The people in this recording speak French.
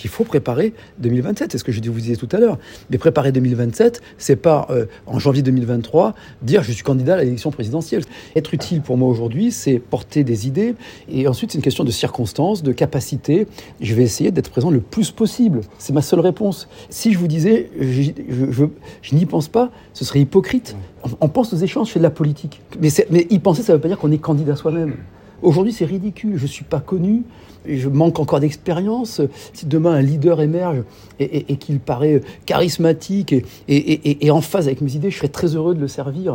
qu'il faut préparer 2027. C'est ce que je vous disais tout à l'heure. Mais préparer 2027, c'est pas en janvier 2023 dire je suis candidat à l'élection présidentielle. Être utile pour moi aujourd'hui, c'est porter des idées. Et ensuite, c'est une question de circonstances, de capacité. Je vais essayer d'être présent le plus possible. C'est ma seule réponse. Si je vous disais je n'y pense pas, ce serait hypocrite. On pense aux échanges, je fais de la politique. Mais y penser, ça ne veut pas dire qu'on est candidat soi-même. Aujourd'hui, c'est ridicule. Je ne suis pas connu. Je manque encore d'expérience. Si demain un leader émerge et qu'il paraît charismatique et en phase avec mes idées, je serais très heureux de le servir.